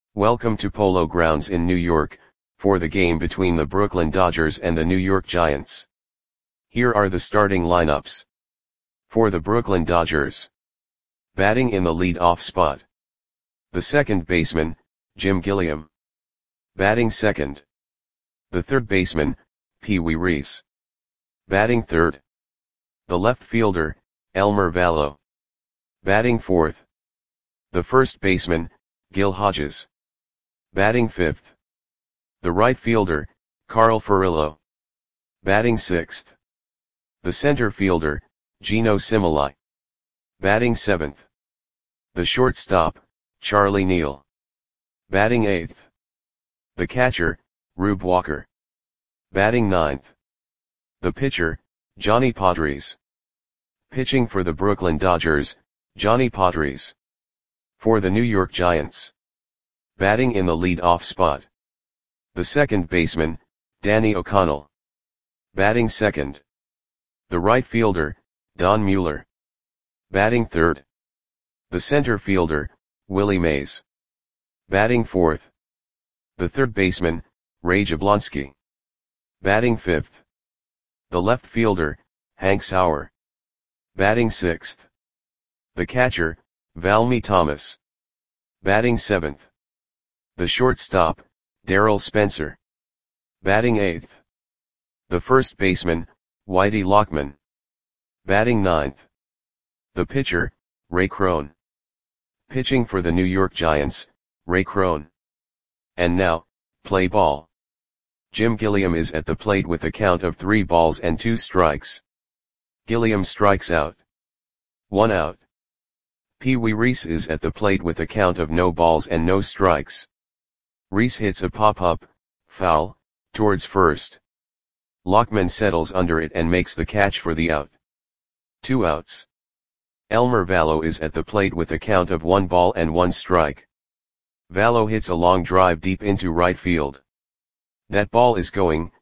Welcome to Polo Grounds in New York, for the game between the Brooklyn Dodgers and the New York Giants. Here are the starting lineups. For the Brooklyn Dodgers. Batting in the lead-off spot. The second baseman, Jim Gilliam. Batting second. The third baseman, Pee Wee Reese. Batting third. The left fielder, Elmer Valo. Batting fourth. The first baseman, Gil Hodges. Batting fifth. The right fielder, Carl Furillo. Batting sixth. The center fielder, Geno Similai. Batting seventh. The shortstop, Charlie Neal. Batting eighth. The catcher, Rube Walker. Batting ninth. The pitcher, Johnny Podres. Pitching for the Brooklyn Dodgers, Johnny Podres. For the New York Giants. Batting in the lead-off spot. The second baseman, Danny O'Connell. Batting second. The right fielder, Don Mueller. Batting third. The center fielder, Willie Mays. Batting fourth. The third baseman, Ray Jablonski. Batting fifth. The left fielder, Hank Sauer. Batting sixth. The catcher, Valmy Thomas. Batting seventh. The shortstop, Darryl Spencer. Batting eighth. The first baseman, Whitey Lockman. Batting ninth. The pitcher, Ray Crone. Pitching for the New York Giants, Ray Crone. And now, play ball. Jim Gilliam is at the plate with a count of 3 balls and 2 strikes. Gilliam strikes out. 1 out. Pee Wee Reese is at the plate with a count of no balls and no strikes. Reese hits a pop-up, foul, towards first. Lockman settles under it and makes the catch for the out. 2 outs. Elmer Valo is at the plate with a count of 1 ball and 1 strike. Valo hits a long drive deep into right field. That ball is gone.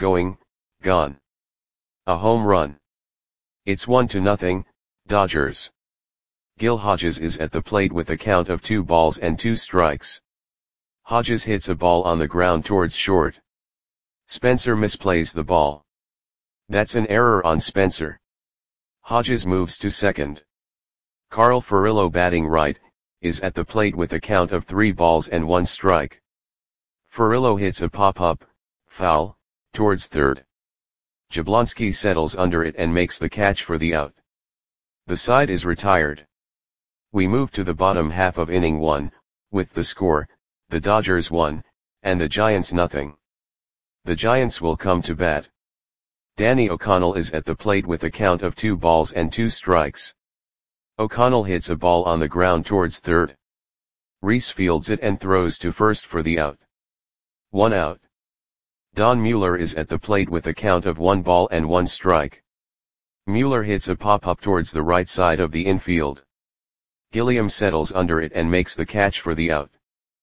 A home run. It's 1-0, Dodgers. Gil Hodges is at the plate with a count of 2 balls and 2 strikes. Hodges hits a ball on the ground towards short. Spencer misplays the ball. That's an error on Spencer. Hodges moves to second. Carl Furillo, batting right, is at the plate with a count of 3 balls and 1 strike. Furillo hits a pop-up, foul, towards third. Jablonski settles under it and makes the catch for the out. The side is retired. We move to the bottom half of inning 1, with the score, the Dodgers 1, and the Giants 0. The Giants will come to bat. Danny O'Connell is at the plate with a count of 2 balls and 2 strikes. O'Connell hits a ball on the ground towards third. Reese fields it and throws to first for the out. 1 out. Don Mueller is at the plate with a count of 1 ball and 1 strike. Mueller hits a pop-up towards the right side of the infield. Gilliam settles under it and makes the catch for the out.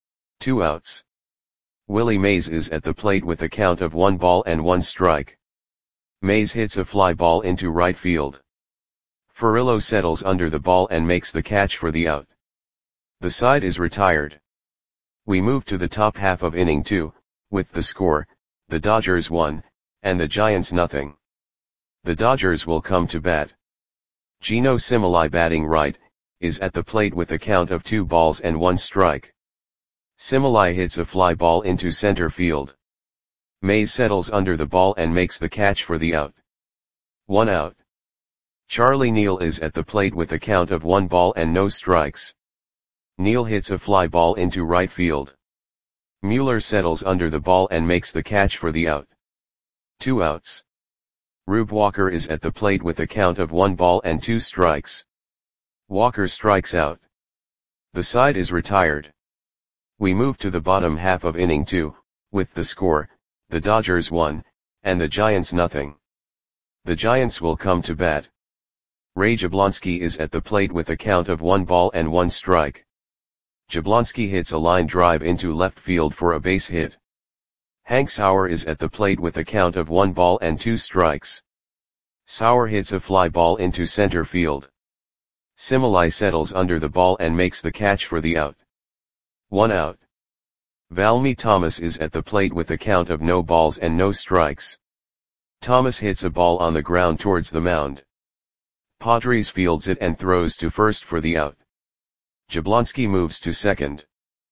2 outs. Willie Mays is at the plate with a count of 1 ball and 1 strike. Mays hits a fly ball into right field. Furillo settles under the ball and makes the catch for the out. The side is retired. We move to the top half of inning 2, with the score, the Dodgers 1, and the Giants 0. The Dodgers will come to bat. Geno Similai, batting right, is at the plate with a count of 2 balls and 1 strike. Similai hits a fly ball into center field. Mays settles under the ball and makes the catch for the out. 1 out. Charlie Neal is at the plate with a count of 1 ball and no strikes. Neal hits a fly ball into right field. Mueller settles under the ball and makes the catch for the out. 2 outs. Rube Walker is at the plate with a count of 1 ball and 2 strikes. Walker strikes out. The side is retired. We move to the bottom half of inning 2, with the score, the Dodgers 1, and the Giants 0. The Giants will come to bat. Ray Jablonski is at the plate with a count of 1 ball and 1 strike. Jablonski hits a line drive into left field for a base hit. Hank Sauer is at the plate with a count of 1 ball and 2 strikes. Sauer hits a fly ball into center field. Similai settles under the ball and makes the catch for the out. 1 out. Valmy Thomas is at the plate with a count of no balls and no strikes. Thomas hits a ball on the ground towards the mound. Padres fields it and throws to first for the out. Jablonski moves to second.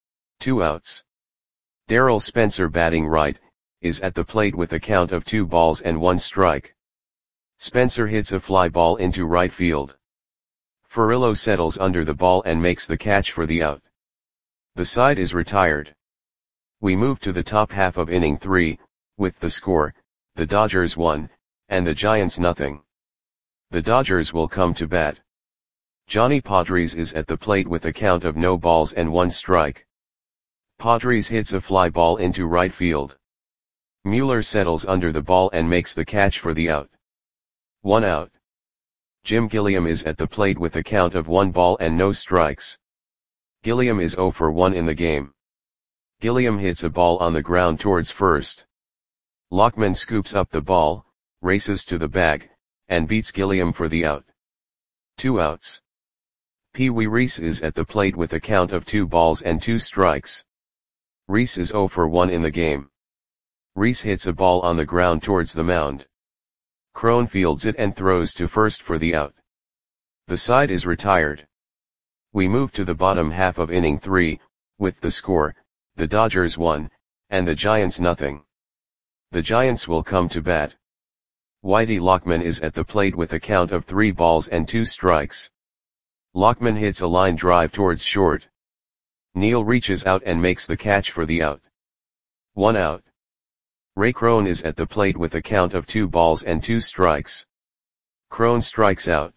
2 outs. Darrell Spencer, batting right, is at the plate with a count of 2 balls and 1 strike. Spencer hits a fly ball into right field. Furillo settles under the ball and makes the catch for the out. The side is retired. We move to the top half of inning 3, with the score, the Dodgers 1, and the Giants nothing. The Dodgers will come to bat. Johnny Padres is at the plate with a count of no balls and 1 strike. Padres hits a fly ball into right field. Mueller settles under the ball and makes the catch for the out. 1 out. Jim Gilliam is at the plate with a count of 1 ball and no strikes. Gilliam is 0 for 1 in the game. Gilliam hits a ball on the ground towards first. Lockman scoops up the ball, races to the bag, and beats Gilliam for the out. 2 outs. Pee Wee Reese is at the plate with a count of 2 balls and 2 strikes. Reese is 0 for 1 in the game. Reese hits a ball on the ground towards the mound. Crone fields it and throws to first for the out. The side is retired. We move to the bottom half of inning 3, with the score, the Dodgers 1, and the Giants nothing. The Giants will come to bat. Whitey Lockman is at the plate with a count of 3 balls and 2 strikes. Lockman hits a line drive towards short. Neal reaches out and makes the catch for the out. 1 out. Ray Crone is at the plate with a count of 2 balls and 2 strikes. Crone strikes out.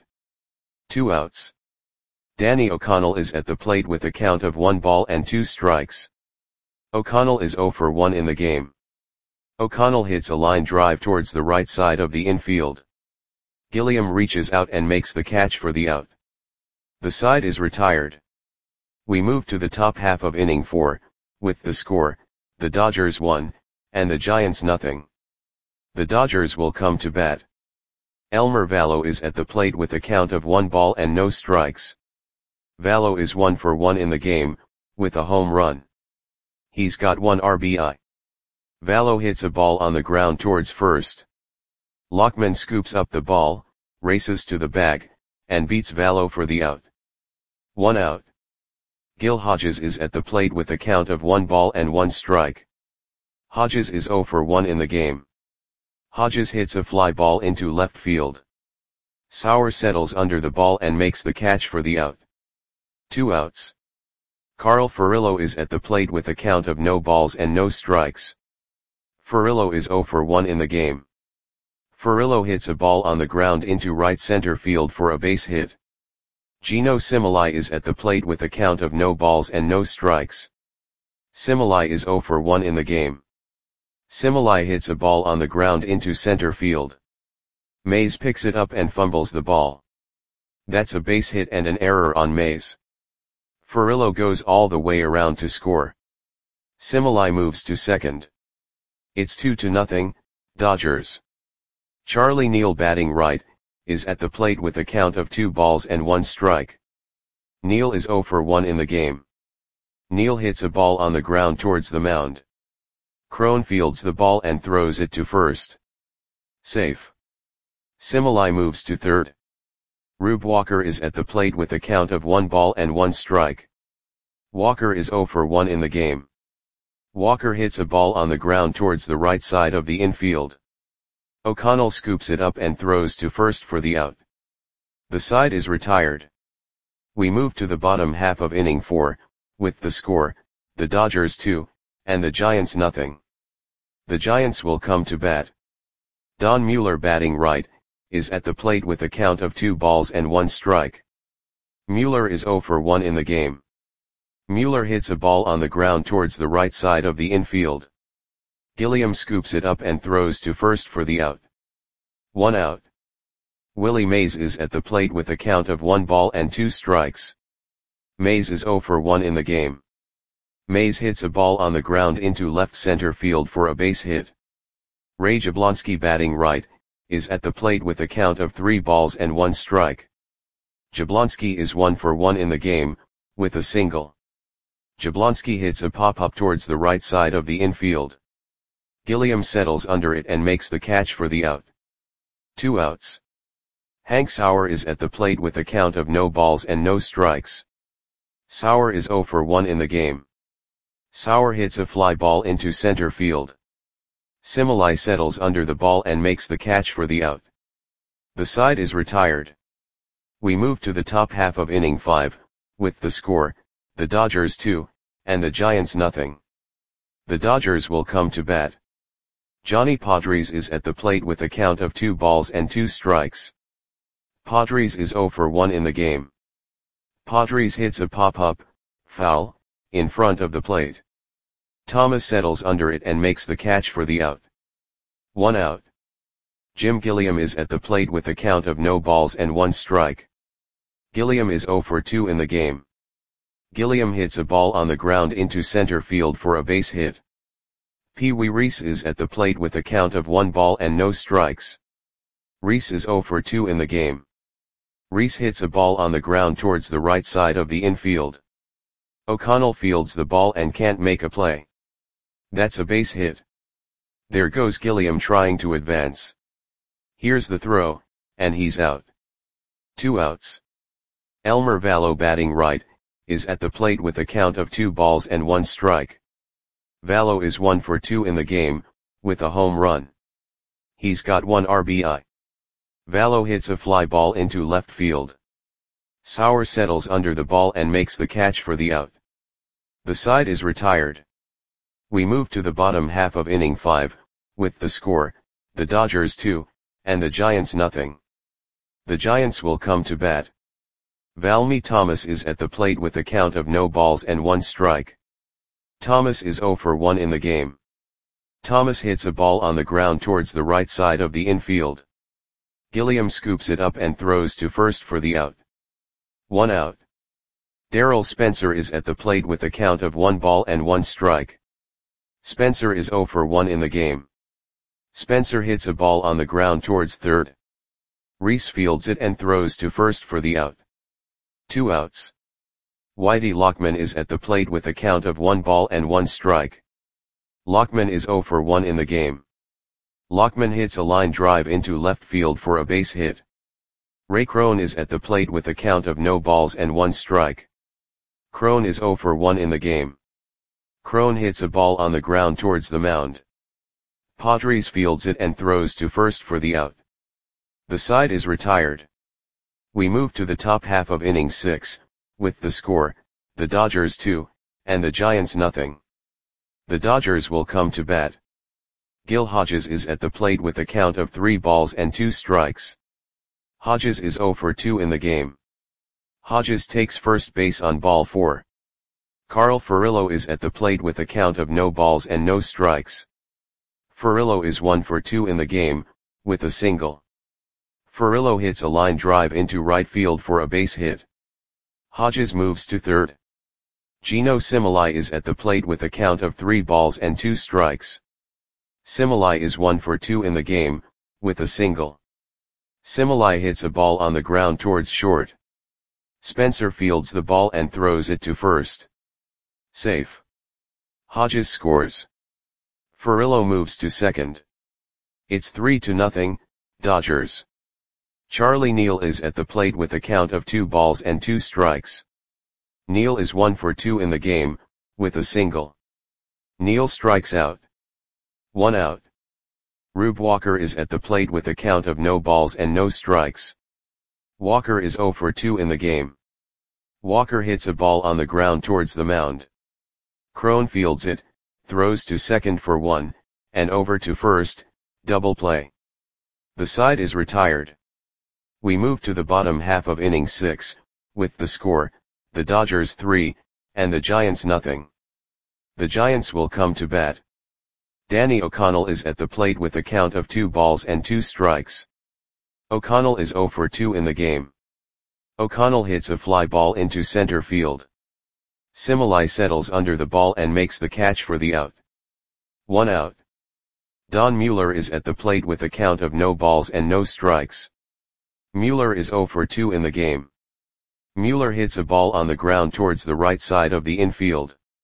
2 outs. Danny O'Connell is at the plate with a count of 1 ball and 2 strikes. O'Connell is 0 for 1 in the game. O'Connell hits a line drive towards the right side of the infield. Gilliam reaches out and makes the catch for the out. The side is retired. We move to the top half of inning 4, with the score, the Dodgers 1, and the Giants nothing. The Dodgers will come to bat. Elmer Vallo is at the plate with a count of 1 ball and no strikes. Vallo is 1 for 1 in the game, with a home run. He's got 1 RBI. Vallo hits a ball on the ground towards first. Lockman scoops up the ball, races to the bag, and beats Vallo for the out. 1 out. Gil Hodges is at the plate with a count of 1 ball and 1 strike. Hodges is 0 for 1 in the game. Hodges hits a fly ball into left field. Sauer settles under the ball and makes the catch for the out. 2 outs. Carl Furillo is at the plate with a count of no balls and no strikes. Furillo is 0 for 1 in the game. Furillo hits a ball on the ground into right center field for a base hit. Gino Similai is at the plate with a count of no balls and no strikes. Similai is 0 for 1 in the game. Similai hits a ball on the ground into center field. Mays picks it up and fumbles the ball. That's a base hit and an error on Mays. Furillo goes all the way around to score. Similai moves to second. It's 2-0, Dodgers. Charlie Neal, batting right, is at the plate with a count of 2 balls and 1 strike. Neal is 0 for 1 in the game. Neal hits a ball on the ground towards the mound. Crone fields the ball and throws it to first. Safe. Similai moves to third. Rube Walker is at the plate with a count of 1 ball and 1 strike. Walker is 0 for 1 in the game. Walker hits a ball on the ground towards the right side of the infield. O'Connell scoops it up and throws to first for the out. The side is retired. We move to the bottom half of inning 4, with the score, the Dodgers 2, and the Giants nothing. The Giants will come to bat. Don Mueller, batting right, is at the plate with a count of 2 balls and 1 strike. Mueller is 0 for 1 in the game. Mueller hits a ball on the ground towards the right side of the infield. Gilliam scoops it up and throws to first for the out. 1 out. Willie Mays is at the plate with a count of 1 ball and 2 strikes. Mays is 0 for 1 in the game. Mays hits a ball on the ground into left center field for a base hit. Ray Jablonski, batting right, is at the plate with a count of 3 balls and 1 strike. Jablonski is 1 for 1 in the game, with a single. Jablonski hits a pop-up towards the right side of the infield. Gilliam settles under it and makes the catch for the out. 2 outs. Hank Sauer is at the plate with a count of no balls and no strikes. Sauer is 0 for 1 in the game. Sauer hits a fly ball into center field. Similai settles under the ball and makes the catch for the out. The side is retired. We move to the top half of inning 5, with the score, the Dodgers 2, and the Giants nothing. The Dodgers will come to bat. Johnny Padres is at the plate with a count of 2 balls and 2 strikes. Padres is 0 for 1 in the game. Padres hits a pop-up, foul, in front of the plate. Thomas settles under it and makes the catch for the out. 1 out. Jim Gilliam is at the plate with a count of no balls and 1 strike. Gilliam is 0 for 2 in the game. Gilliam hits a ball on the ground into center field for a base hit. Pee Wee Reese is at the plate with a count of 1 ball and no strikes. Reese is 0 for 2 in the game. Reese hits a ball on the ground towards the right side of the infield. O'Connell fields the ball and can't make a play. That's a base hit. There goes Gilliam trying to advance. Here's the throw, and he's out. 2 outs. Elmer Vallo, batting right, is at the plate with a count of 2 balls and 1 strike. Vallo is 1 for 2 in the game, with a home run. He's got 1 RBI. Vallo hits a fly ball into left field. Sauer settles under the ball and makes the catch for the out. The side is retired. We move to the bottom half of inning 5, with the score, the Dodgers 2, and the Giants nothing. The Giants will come to bat. Valmy Thomas is at the plate with a count of no balls and 1 strike. Thomas is 0 for 1 in the game. Thomas hits a ball on the ground towards the right side of the infield. Gilliam scoops it up and throws to first for the out. 1 out. Darrell Spencer is at the plate with a count of 1 ball and 1 strike. Spencer is 0 for 1 in the game. Spencer hits a ball on the ground towards third. Reese fields it and throws to first for the out. 2 outs. Whitey Lockman is at the plate with a count of 1 ball and 1 strike. Lockman is 0 for 1 in the game. Lockman hits a line drive into left field for a base hit. Ray Crone is at the plate with a count of no balls and 1 strike. Crone is 0 for 1 in the game. Crone hits a ball on the ground towards the mound. Padres fields it and throws to first for the out. The side is retired. We move to the top half of inning 6, with the score, the Dodgers 2, and the Giants nothing. The Dodgers will come to bat. Gil Hodges is at the plate with a count of 3 balls and 2 strikes. Hodges is 0 for 2 in the game. Hodges takes first base on ball 4. Carl Furillo is at the plate with a count of no balls and no strikes. Furillo is 1 for 2 in the game, with a single. Furillo hits a line drive into right field for a base hit. Hodges moves to third. Gino Similai is at the plate with a count of 3 balls and 2 strikes. Similai is 1 for 2 in the game, with a single. Similai hits a ball on the ground towards short. Spencer fields the ball and throws it to first. Safe. Hodges scores. Furillo moves to second. It's 3-0, Dodgers. Charlie Neal is at the plate with a count of 2 balls and 2 strikes. Neal is 1 for 2 in the game, with a single. Neal strikes out. 1 out. Rube Walker is at the plate with a count of no balls and no strikes. Walker is 0 for 2 in the game. Walker hits a ball on the ground towards the mound. Crone fields it, throws to second for 1, and over to first, double play. The side is retired. We move to the bottom half of inning 6, with the score, the Dodgers 3, and the Giants nothing. The Giants will come to bat. Danny O'Connell is at the plate with a count of 2 balls and 2 strikes. O'Connell is 0 for 2 in the game. O'Connell hits a fly ball into center field. Similai settles under the ball and makes the catch for the out. 1 out. Don Mueller is at the plate with a count of no balls and no strikes. Mueller is 0 for 2 in the game. Mueller hits a ball on the ground towards the right side of the infield.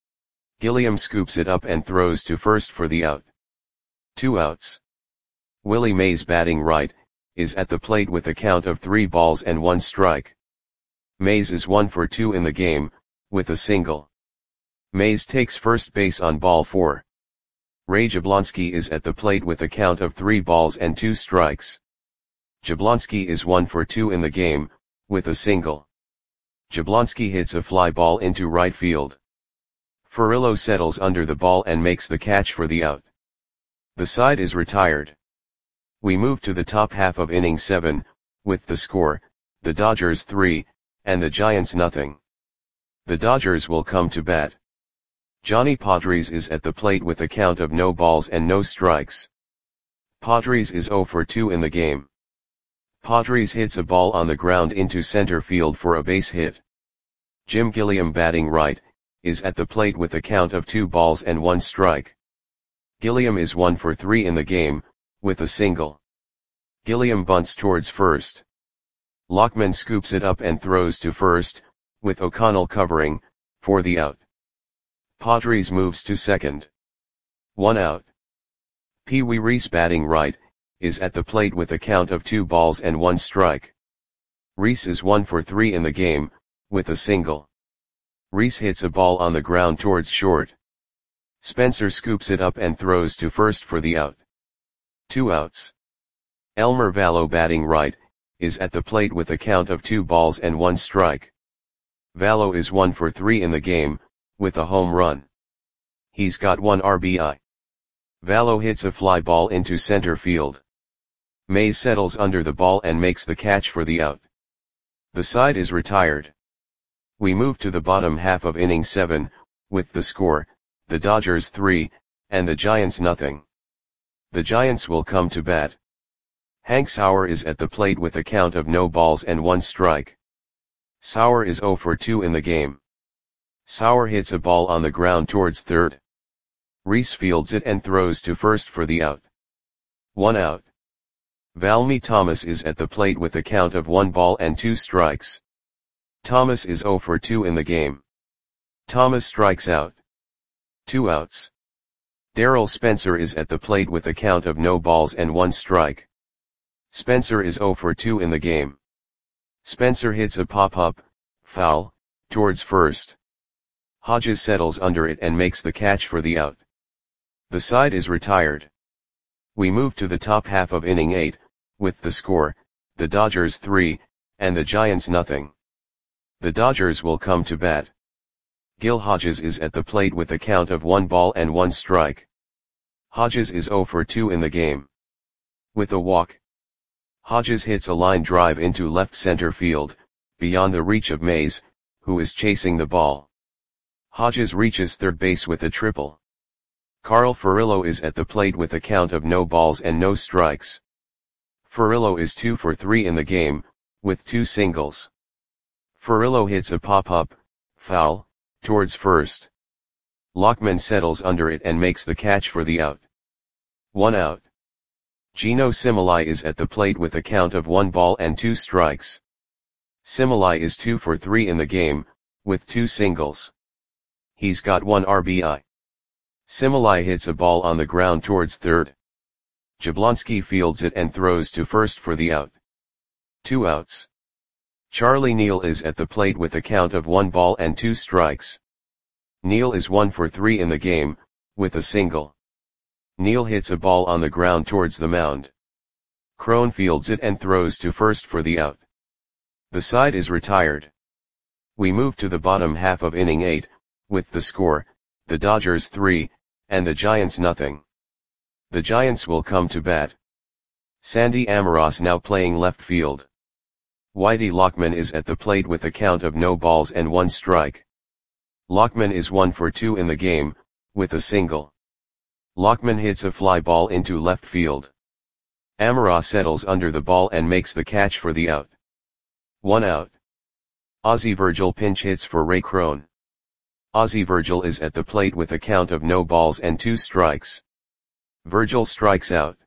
Gilliam scoops it up and throws to first for the out. 2 outs. Willie Mays batting right, is at the plate with a count of 3 balls and 1 strike. Mays is 1 for 2 in the game, with a single. Mays takes first base on ball 4. Ray Jablonski is at the plate with a count of 3 balls and 2 strikes. Jablonski is 1 for 2 in the game, with a single. Jablonski hits a fly ball into right field. Furillo settles under the ball and makes the catch for the out. The side is retired. We move to the top half of inning 7, with the score, the Dodgers 3, and the Giants nothing. The Dodgers will come to bat. Johnny Padres is at the plate with a count of no balls and no strikes. Padres is 0 for 2 in the game. Padres hits a ball on the ground into center field for a base hit. Jim Gilliam batting right, is at the plate with a count of 2 balls and 1 strike. Gilliam is 1 for 3 in the game, with a single. Gilliam bunts towards first. Lockman scoops it up and throws to first, with O'Connell covering, for the out. Padres moves to second. 1 out. Pee Wee Reese batting right, is at the plate with a count of 2 balls and 1 strike. Reese is 1 for 3 in the game, with a single. Reese hits a ball on the ground towards short. Spencer scoops it up and throws to first for the out. 2 outs. Elmer Vallo batting right, is at the plate with a count of 2 balls and 1 strike. Vallo is 1 for 3 in the game, with a home run. He's got 1 RBI. Vallo hits a fly ball into center field. Mays settles under the ball and makes the catch for the out. The side is retired. We move to the bottom half of inning 7, with the score, the Dodgers 3, and the Giants nothing. The Giants will come to bat. Hank Sauer is at the plate with a count of no balls and 1 strike. Sauer is 0 for 2 in the game. Sauer hits a ball on the ground towards third. Reese fields it and throws to first for the out. 1 out. Valmy Thomas is at the plate with a count of 1 ball and 2 strikes. Thomas is 0 for 2 in the game. Thomas strikes out. 2 outs. Darrell Spencer is at the plate with a count of no balls and 1 strike. Spencer is 0 for 2 in the game. Spencer hits a pop-up, foul, towards first. Hodges settles under it and makes the catch for the out. The side is retired. We move to the top half of inning 8, with the score, the Dodgers 3, and the Giants nothing. The Dodgers will come to bat. Gil Hodges is at the plate with a count of 1 ball and 1 strike. Hodges is 0 for 2 in the game. With a walk. Hodges hits a line drive into left center field, beyond the reach of Mays, who is chasing the ball. Hodges reaches third base with a triple. Carl Furillo is at the plate with a count of no balls and no strikes. Furillo is 2 for 3 in the game, with 2 singles. Furillo hits a pop-up, foul, towards first. Lockman settles under it and makes the catch for the out. 1 out. Gino Similai is at the plate with a count of 1 ball and 2 strikes. Similai is 2 for 3 in the game, with 2 singles. He's got 1 RBI. Similai hits a ball on the ground towards third. Jablonski fields it and throws to first for the out. 2 outs. Charlie Neal is at the plate with a count of 1 ball and 2 strikes. Neal is 1 for 3 in the game, with a single. Neal hits a ball on the ground towards the mound. Crone fields it and throws to first for the out. The side is retired. We move to the bottom half of inning 8, with the score, the Dodgers 3, and the Giants nothing. The Giants will come to bat. Sandy Amoros now playing left field. Whitey Lockman is at the plate with a count of no balls and 1 strike. Lockman is 1 for 2 in the game, with a single. Lockman hits a fly ball into left field. Amoros settles under the ball and makes the catch for the out. 1 out. Ozzie Virgil pinch hits for Ray Crone. Ozzie Virgil is at the plate with a count of no balls and 2 strikes. Virgil strikes out.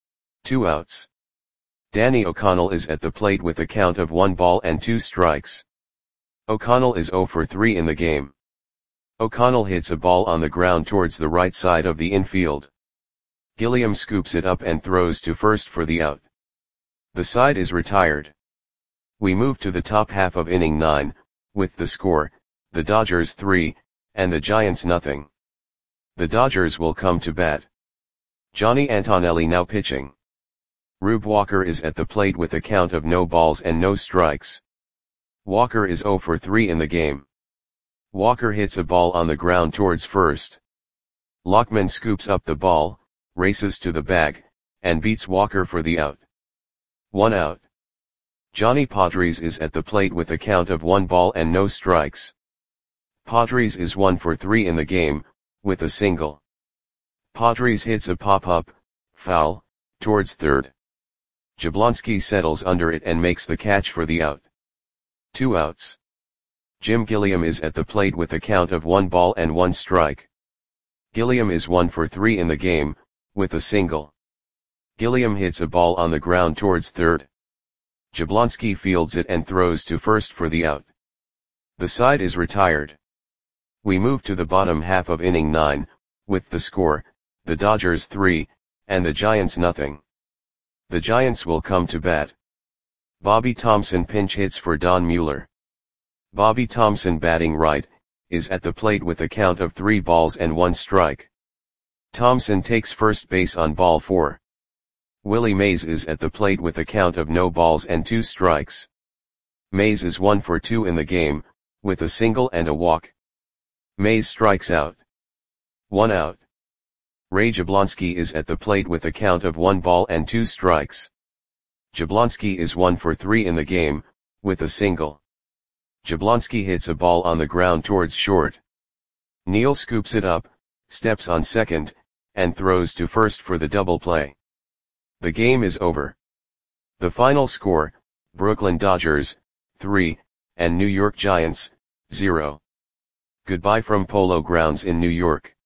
2 outs. Danny O'Connell is at the plate with a count of 1 ball and 2 strikes. O'Connell is 0 for 3 in the game. O'Connell hits a ball on the ground towards the right side of the infield. Gilliam scoops it up and throws to first for the out. The side is retired. We move to the top half of inning 9, with the score, the Dodgers 3, and the Giants nothing. The Dodgers will come to bat. Johnny Antonelli now pitching. Rube Walker is at the plate with a count of no balls and no strikes. Walker is 0 for 3 in the game. Walker hits a ball on the ground towards first. Lockman scoops up the ball, races to the bag, and beats Walker for the out. 1 out. Johnny Padres is at the plate with a count of 1 ball and no strikes. Padres is 1 for 3 in the game, with a single. Padres hits a pop-up, foul, towards third. Jablonski settles under it and makes the catch for the out. 2 outs. Jim Gilliam is at the plate with a count of 1 ball and 1 strike. Gilliam is 1 for 3 in the game, with a single. Gilliam hits a ball on the ground towards third. Jablonski fields it and throws to first for the out. The side is retired. We move to the bottom half of inning 9, with the score, the Dodgers 3, and the Giants nothing. The Giants will come to bat. Bobby Thompson pinch hits for Don Mueller. Bobby Thompson, batting right, is at the plate with a count of 3 balls and 1 strike. Thompson takes first base on ball 4. Willie Mays is at the plate with a count of no balls and 2 strikes. Mays is 1 for 2 in the game, with a single and a walk. Mays strikes out. 1 out. Ray Jablonski is at the plate with a count of 1 ball and 2 strikes. Jablonski is 1 for 3 in the game, with a single. Jablonski hits a ball on the ground towards short. Neal scoops it up, steps on second, and throws to first for the double play. The game is over. The final score, Brooklyn Dodgers, 3, and New York Giants, 0. Goodbye from Polo Grounds in New York.